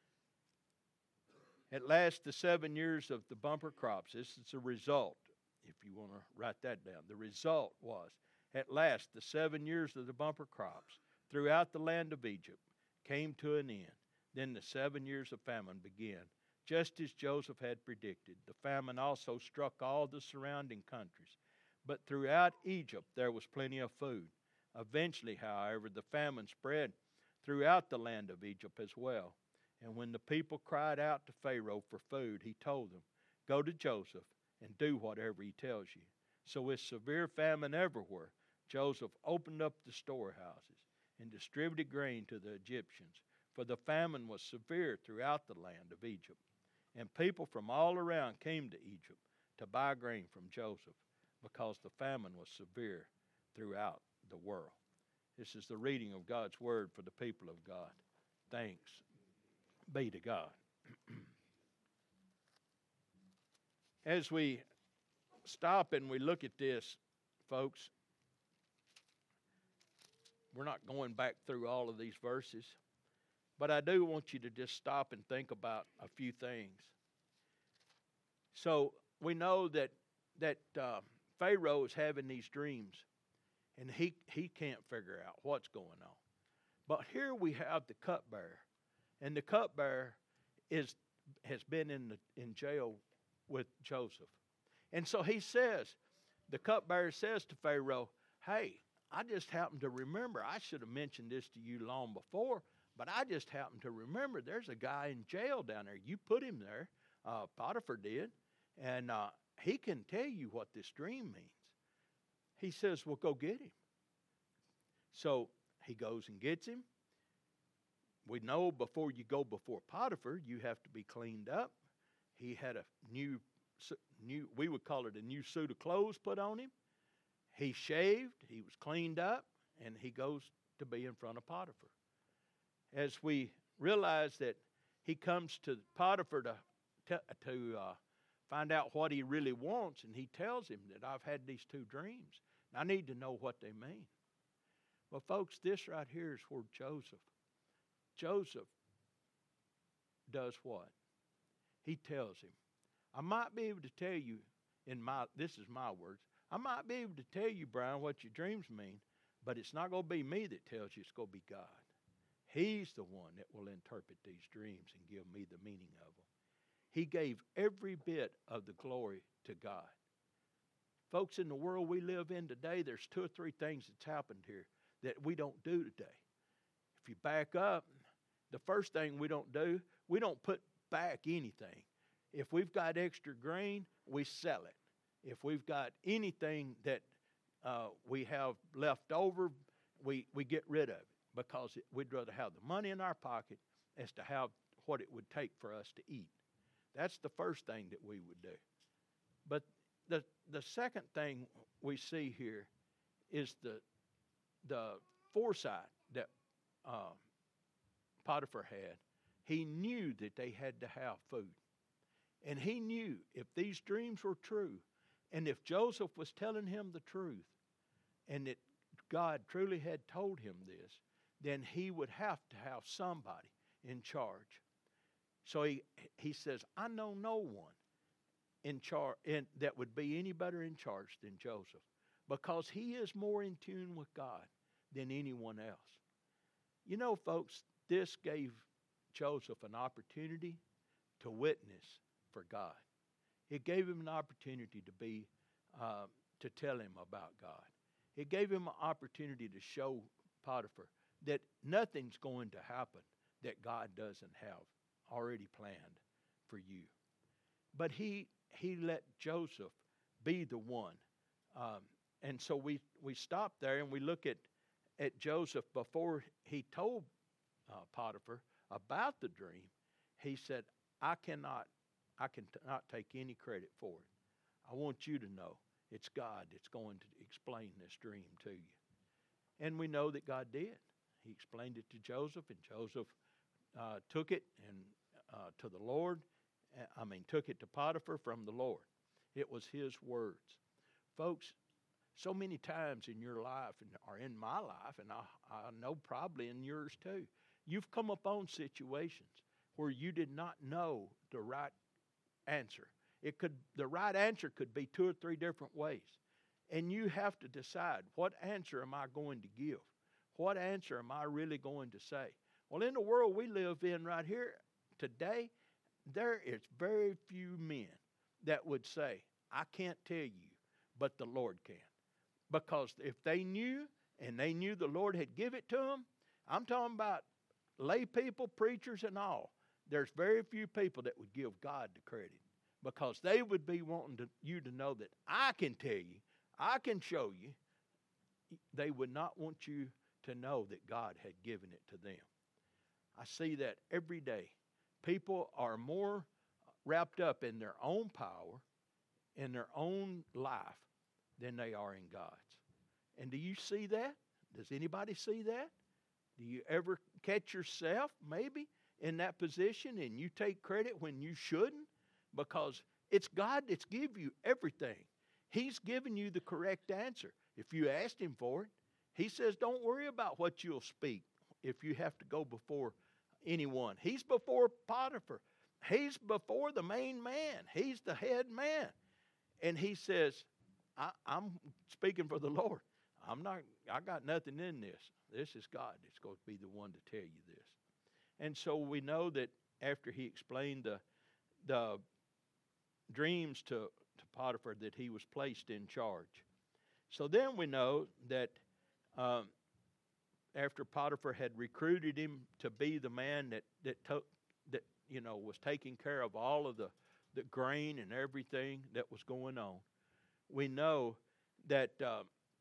Speaker 3: At last, the seven years of the bumper crops, this is the result, if you want to write that down. The result was, at last, the seven years of the bumper crops throughout the land of Egypt came to an end. Then the seven years of famine began, just as Joseph had predicted. The famine also struck all the surrounding countries. But throughout Egypt there was plenty of food. Eventually, however, the famine spread throughout the land of Egypt as well. And when the people cried out to Pharaoh for food, he told them, go to Joseph and do whatever he tells you. So with severe famine everywhere, Joseph opened up the storehouses and distributed grain to the Egyptians, for the famine was severe throughout the land of Egypt. And people from all around came to Egypt to buy grain from Joseph, because the famine was severe throughout the world. This is the reading of God's word for the people of God. Thanks be to God. As we stop and we look at this, folks, we're not going back through all of these verses, but I do want you to just stop and think about a few things. So we know that that uh, Pharaoh is having these dreams, and he, he can't figure out what's going on. But here we have the cupbearer, and the cupbearer is has been in the, in jail with Joseph. And so he says, the cupbearer says to Pharaoh, hey, I just happened to remember, I should have mentioned this to you long before, but I just happened to remember there's a guy in jail down there. You put him there, uh, Potiphar did, and uh, he can tell you what this dream means. He says, well, go get him. So he goes and gets him. We know before you go before Potiphar, you have to be cleaned up. He had a new, new, we would call it a new suit of clothes put on him. He shaved, he was cleaned up, and he goes to be in front of Potiphar. As we realize that he comes to Potiphar to, to, to uh, find out what he really wants, and he tells him that I've had these two dreams. And I need to know what they mean. Well, folks, this right here is where Joseph, Joseph does what? He tells him, I might be able to tell you in my, this is my words, I might be able to tell you, Brian, what your dreams mean, but it's not going to be me that tells you, it's going to be God. He's the one that will interpret these dreams and give me the meaning of them. he gave every bit of the glory to God. Folks, in the world we live in today, there's two or three things that's happened here that we don't do today. If you back up, the first thing we don't do, we don't put back anything. If we've got extra grain, we sell it. If we've got anything that uh, we have left over, we, we get rid of it, because it, we'd rather have the money in our pocket as to have what it would take for us to eat. That's the first thing that we would do. But the the second thing we see here is the the foresight that uh, Potiphar had. He knew that they had to have food. And he knew if these dreams were true, and if Joseph was telling him the truth, and that God truly had told him this, then he would have to have somebody in charge. So he he says, I know no one in charge in, that would be any better in charge than Joseph, because he is more in tune with God than anyone else. You know, folks, this gave Joseph an opportunity to witness for God. It gave him an opportunity to be, uh, to tell him about God. It gave him an opportunity to show Potiphar that nothing's going to happen that God doesn't have already planned for you. But he he let Joseph be the one. Um, and so we, we stop there and we look at, at Joseph before he told uh, Potiphar about the dream. He said, I cannot, I cannot take any credit for it. I want you to know it's God that's going to explain this dream to you. And we know that God did. He explained it to Joseph, and Joseph uh, took it and uh, to the Lord. I mean, took it to Potiphar from the Lord. It was his words. Folks, so many times in your life, and or in my life, and I, I know probably in yours too, you've come upon situations where you did not know the right answer. It could the right answer could be two or three different ways. And you have to decide, what answer am I going to give? What answer am I really going to say? Well, in the world we live in right here today, there is very few men that would say, I can't tell you, but the Lord can. Because if they knew, and they knew the Lord had given it to them, I'm talking about lay people, preachers, and all. There's very few people that would give God the credit, because they would be wanting to, you to know that I can tell you, I can show you. They would not want you to know that God had given it to them. I see that every day. People are more wrapped up in their own power, in their own life, than they are in God's. And do you see that? Does anybody see that? Do you ever catch yourself maybe in that position and you take credit when you shouldn't? Because it's God that's given you everything. He's given you the correct answer. If you asked him for it, he says, don't worry about what you'll speak if you have to go before anyone. He's before Potiphar. He's before the main man. He's the head man. And he says, I, I'm speaking for the Lord. I'm not, I got nothing in this. This is God that's going to be the one to tell you this. And so we know that after he explained the, the dreams to, to Potiphar, that he was placed in charge. So then we know that um, after Potiphar had recruited him to be the man that that to, that you know was taking care of all of the, the grain and everything that was going on, we know that uh,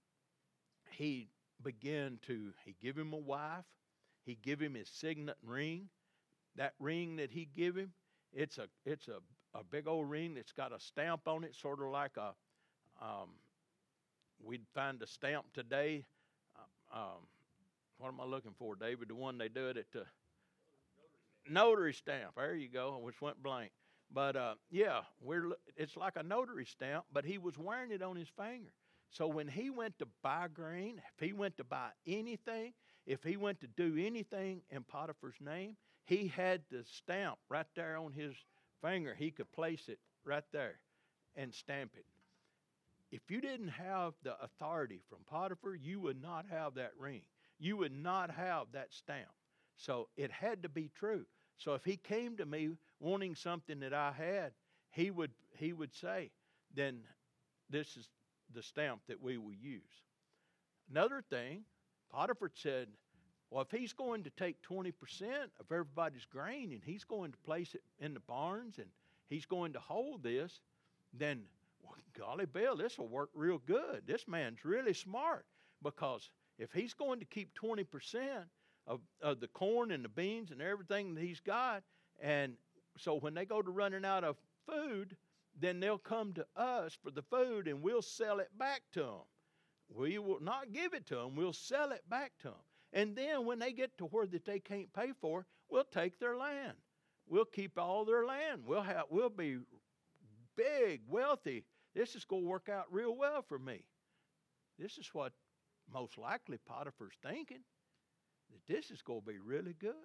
Speaker 3: he began to he give him a wife, he give him his signet ring. That ring that he give him, it's a it's a, a big old ring that's got a stamp on it, sort of like a um, we'd find a stamp today. Uh, um, What am I looking for, David? The one they do it at the notary stamp. There you go, which went blank. But uh, yeah, we're it's like a notary stamp, but he was wearing it on his finger. So when he went to buy grain, if he went to buy anything, if he went to do anything in Potiphar's name, he had the stamp right there on his finger. He could place it right there and stamp it. If you didn't have the authority from Potiphar, you would not have that ring. You would not have that stamp. So it had to be true. So if he came to me wanting something that I had, he would he would say, then this is the stamp that we will use. Another thing, Potiphar said, well, if he's going to take twenty percent of everybody's grain and he's going to place it in the barns and he's going to hold this, then, well, golly Bill, this will work real good. This man's really smart, because if he's going to keep twenty percent of, of the corn and the beans and everything that he's got, and so when they go to running out of food, then they'll come to us for the food and we'll sell it back to them. We will not give it to them. We'll sell it back to them. And then when they get to where that they can't pay for, we'll take their land. We'll keep all their land. We'll have, we'll be big, wealthy. This is going to work out real well for me. This is what most likely Potiphar's thinking, that this is going to be really good.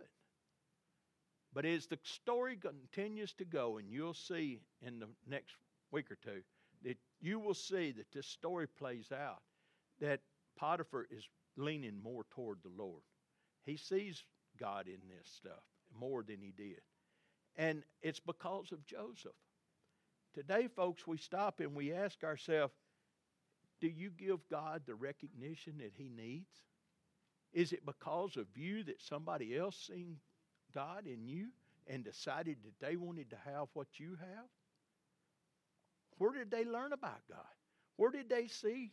Speaker 3: But as the story continues to go, and you'll see in the next week or two, that you will see that this story plays out, that Potiphar is leaning more toward the Lord. He sees God in this stuff more than he did. And it's because of Joseph. Today, folks, we stop and we ask ourselves, do you give God the recognition that he needs? Is it because of you that somebody else seen God in you and decided that they wanted to have what you have? Where did they learn about God? Where did they see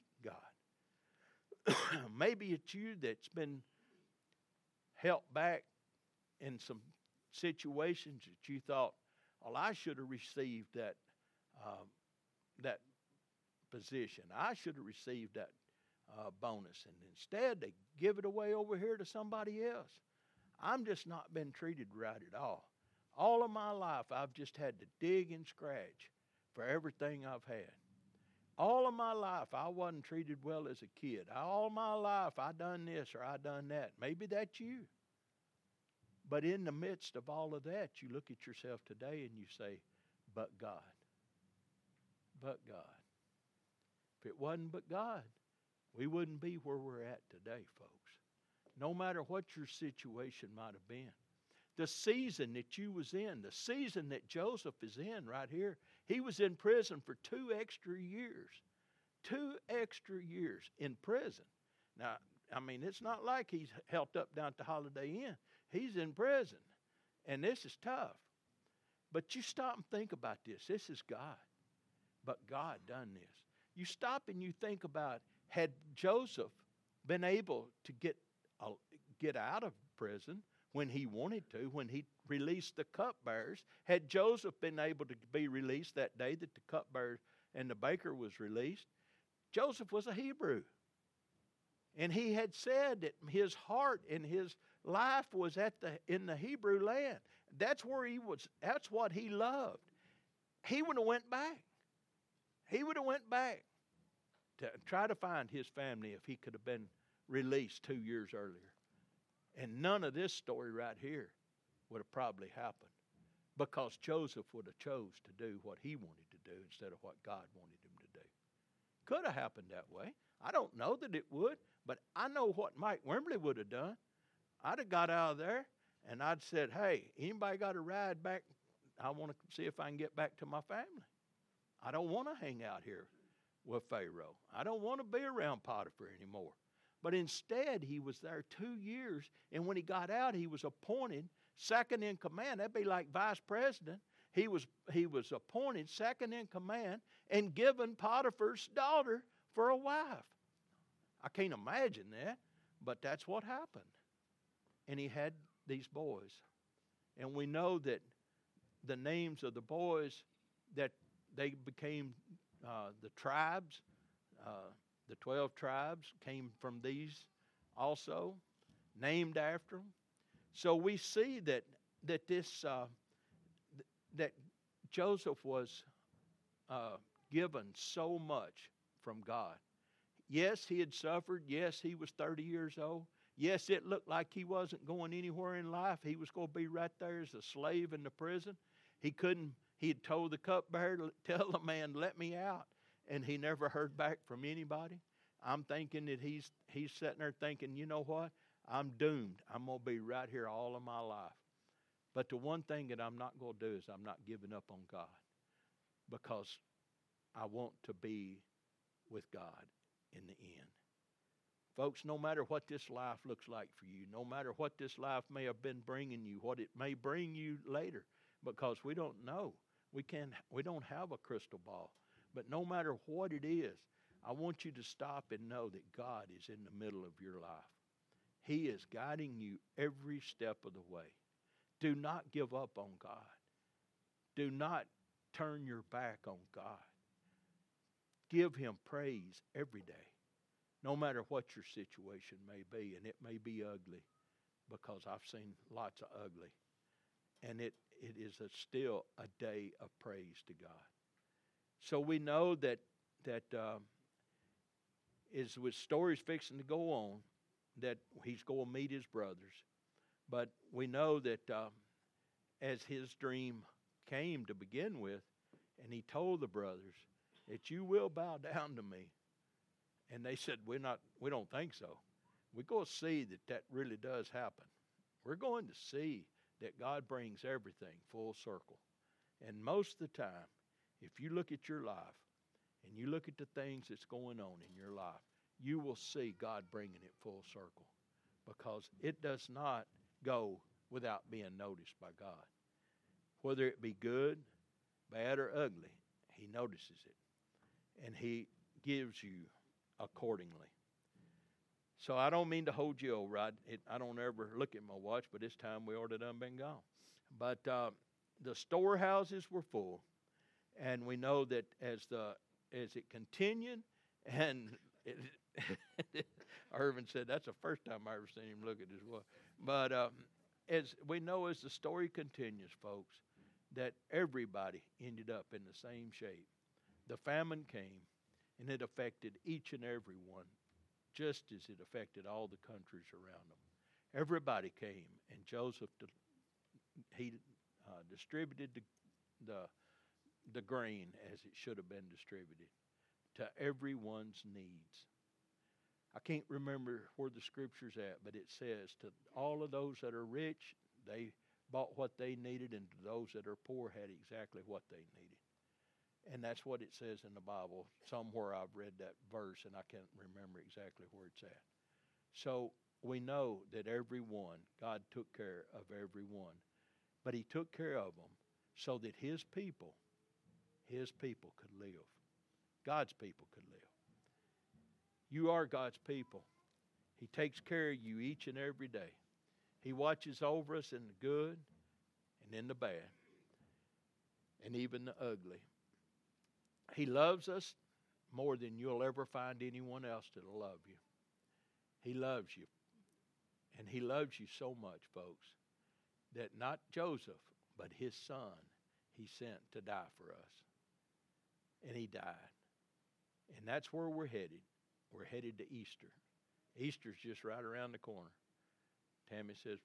Speaker 3: God? Maybe it's you that's been held back in some situations that you thought, well, I should have received that um, that position. I should have received that uh, bonus. And instead, they give it away over here to somebody else. I'm just not been treated right at all. All of my life, I've just had to dig and scratch for everything I've had. All of my life, I wasn't treated well as a kid. All my life, I done this or I done that. Maybe that's you. But in the midst of all of that, you look at yourself today and you say, but God. But God. If it wasn't but God, we wouldn't be where we're at today, folks. No matter what your situation might have been. The season that you was in, the season that Joseph is in right here, he was in prison for two extra years. Two extra years in prison. Now, I mean, it's not like he's helped up down at the Holiday Inn. He's in prison. And this is tough. But you stop and think about this. This is God. But God done this. You stop and you think about, had Joseph been able to get, uh, get out of prison when he wanted to, when he released the cupbearers, had Joseph been able to be released that day that the cupbearer and the baker was released, Joseph was a Hebrew. And he had said that his heart and his life was at the in the Hebrew land. That's where he was, that's what he loved. He would have went back. He would have went back to try to find his family if he could have been released two years earlier. And none of this story right here would have probably happened, because Joseph would have chose to do what he wanted to do instead of what God wanted him to do. Could have happened that way. I don't know that it would, but I know what Mike Wembley would have done. I'd have got out of there and I'd said, hey, anybody got a ride back? I want to see if I can get back to my family. I don't want to hang out here with Pharaoh. I don't want to be around Potiphar anymore. But instead, he was there two years, and when he got out, he was appointed second in command. That'd be like vice president. He was, he was appointed second in command and given Potiphar's daughter for a wife. I can't imagine that, but that's what happened. And he had these boys. And we know that the names of the boys, that they became uh, the tribes, uh, the twelve tribes came from these also, named after them. So we see that that this uh, th- that Joseph was uh, given so much from God. Yes, he had suffered. Yes, he was thirty years old. Yes, it looked like he wasn't going anywhere in life. He was going to be right there as a slave in the prison. He couldn't. He had told the cupbearer to tell the man, "Let me out," and he never heard back from anybody. I'm thinking that he's he's sitting there thinking, you know what? I'm doomed. I'm going to be right here all of my life. But the one thing that I'm not going to do is I'm not giving up on God, because I want to be with God in the end. Folks, no matter what this life looks like for you, no matter what this life may have been bringing you, what it may bring you later, because we don't know. We can't, we don't have a crystal ball. But no matter what it is, I want you to stop and know that God is in the middle of your life. He is guiding you every step of the way. Do not give up on God. Do not turn your back on God. Give Him praise every day, no matter what your situation may be. And it may be ugly, because I've seen lots of ugly. And it, it is a, still a day of praise to God. So we know that, that um, is with stories fixing to go on, that he's going to meet his brothers. But we know that um, as his dream came to begin with, and he told the brothers that you will bow down to me. And they said, we're not, we don't think so. We're going to see that that really does happen. We're going to see that God brings everything full circle. And most of the time, if you look at your life and you look at the things that's going on in your life, you will see God bringing it full circle, because it does not go without being noticed by God. Whether it be good, bad, or ugly, He notices it, and He gives you accordingly. So I don't mean to hold you over. I, it, I don't ever look at my watch, but this time we ought to done been gone. But uh, the storehouses were full, and we know that as the as it continued, and it, Irvin said that's the first time I ever seen him look at his watch. But um, as we know, as the story continues, folks, that everybody ended up in the same shape. The famine came, and it affected each and every one, just as it affected all the countries around them. Everybody came, and Joseph, he uh, distributed the, the the grain as it should have been distributed to everyone's needs. I can't remember where the scripture's at, but it says to all of those that are rich, they bought what they needed, and to those that are poor had exactly what they needed. And that's what it says in the Bible. Somewhere I've read that verse, and I can't remember exactly where it's at. So we know that everyone, God took care of everyone. But He took care of them so that His people, His people could live. God's people could live. You are God's people. He takes care of you each and every day. He watches over us in the good and in the bad, and even the ugly. He loves us more than you'll ever find anyone else that'll love you. He loves you. And He loves you so much, folks, that not Joseph, but His son, He sent to die for us. And He died. And that's where we're headed. We're headed to Easter. Easter's just right around the corner. Tammy says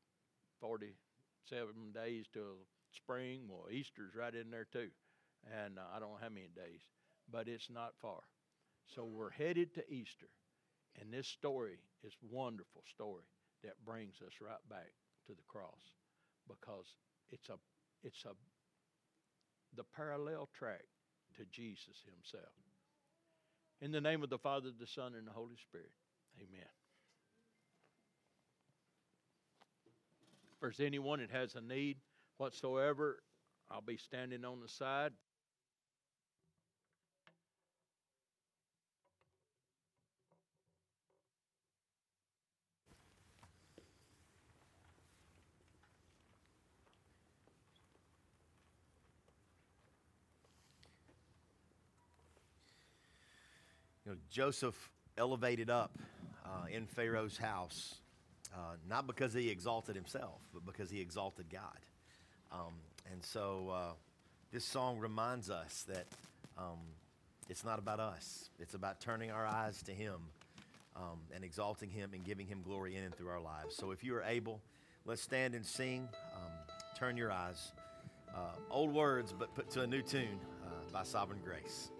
Speaker 3: forty-seven days till spring. Well, Easter's right in there too. And uh, I don't know how many days, but it's not far. So we're headed to Easter. And this story is a wonderful story that brings us right back to the cross, because it's a it's a the parallel track to Jesus Himself. In the name of the Father, the Son, and the Holy Spirit. Amen. If there's anyone that has a need whatsoever, I'll be standing on the side.
Speaker 1: You know, Joseph elevated up uh, in Pharaoh's house, uh, not because he exalted himself, but because he exalted God. Um, and so uh, this song reminds us that um, it's not about us. It's about turning our eyes to Him um, and exalting Him and giving Him glory in and through our lives. So if you are able, let's stand and sing. Um, turn your eyes. Uh, old words, but put to a new tune uh, by Sovereign Grace.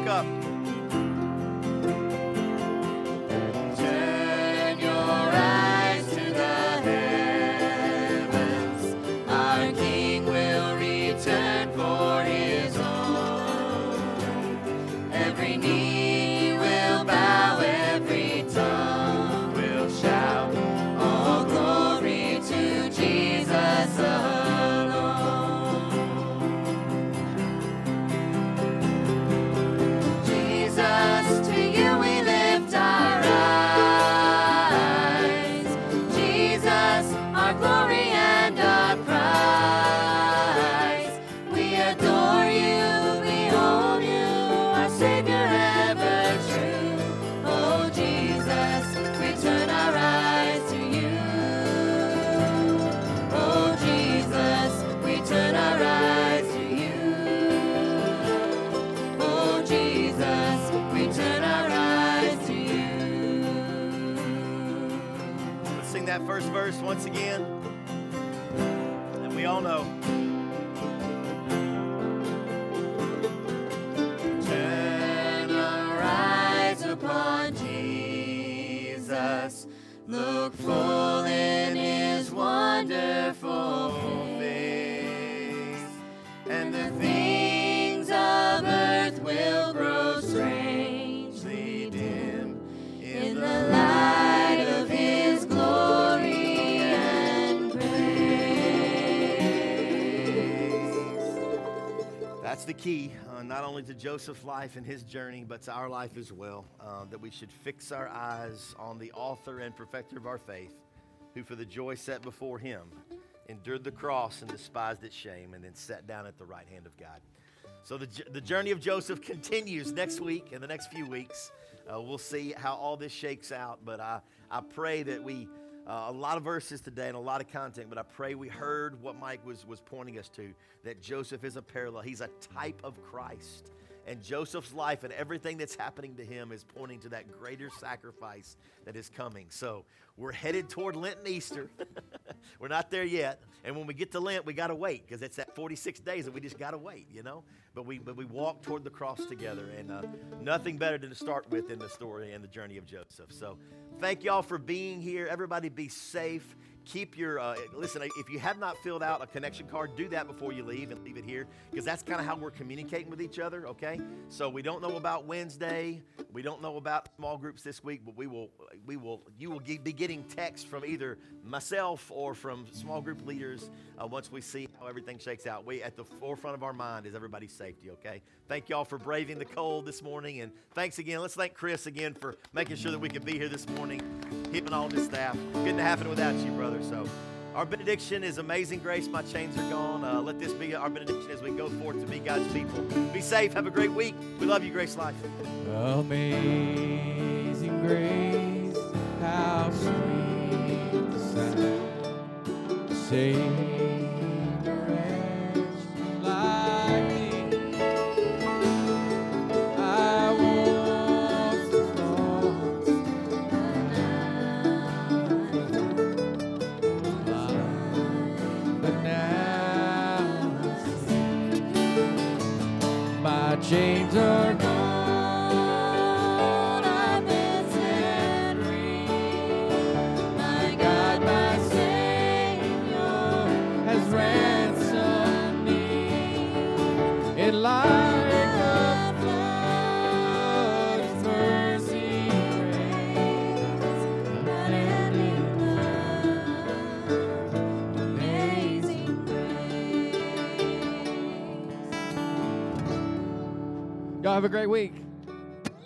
Speaker 1: up.
Speaker 4: Turn your eyes to the heavens. Our King will return for his own. Every knee will bow, every tongue will shout. All glory to Jesus alone. Jesus, to you we lift our eyes. Jesus, our glory and our prize. We adore you, behold you, our Savior ever true. Oh Jesus, we turn our eyes to you. Oh Jesus, we turn our eyes to you. Oh Jesus, we turn our eyes to you.
Speaker 1: Let's sing that first verse once again. And we all know.
Speaker 4: Turn our eyes upon Jesus. Look full in his wonderful face. And the things of earth will grow strangely dim in the light of his glory and praise.
Speaker 1: That's the key, uh, not only to Joseph's life and his journey, but to our life as well, uh, that we should fix our eyes on the author and perfecter of our faith, who for the joy set before him endured the cross and despised its shame, and then sat down at the right hand of God. So the, j- the journey of Joseph continues next week and the next few weeks. Uh, we'll see how all this shakes out, but I, I pray that we, uh, a lot of verses today and a lot of content, but I pray we heard what Mike was, was pointing us to, that Joseph is a parallel. He's a type of Christ. And Joseph's life and everything that's happening to him is pointing to that greater sacrifice that is coming. So we're headed toward Lent and Easter. We're not there yet. And when we get to Lent, we got to wait, because it's that forty-six days that we just got to wait, you know. But we but we walk toward the cross together, and uh, nothing better than to start with in the story and the journey of Joseph. So thank y'all for being here. Everybody be safe. Keep your, uh, listen, if you have not filled out a connection card, do that before you leave and leave it here, because that's kind of how we're communicating with each other, okay? So we don't know about Wednesday. We don't know about small groups this week, but we will, we will, you will be getting texts from either myself or from small group leaders uh, once we see how everything shakes out. We, at the forefront of our mind is everybody's safety, okay? Thank y'all for braving the cold this morning, and thanks again. Let's thank Chris again for making sure that we could be here this morning, him and all of his staff. Couldn't happen without you, brother. So our benediction is amazing grace. My chains are gone. Uh, let this be our benediction as we go forth to be God's people. Be safe. Have a great week. We love you, Grace Life.
Speaker 5: Amazing grace, how sweet the sound to save a wretch like me. I once was lost, but now I see my chains are gone. Like a flood, His mercy reigns, unending love, amazing grace. Y'all have a great week.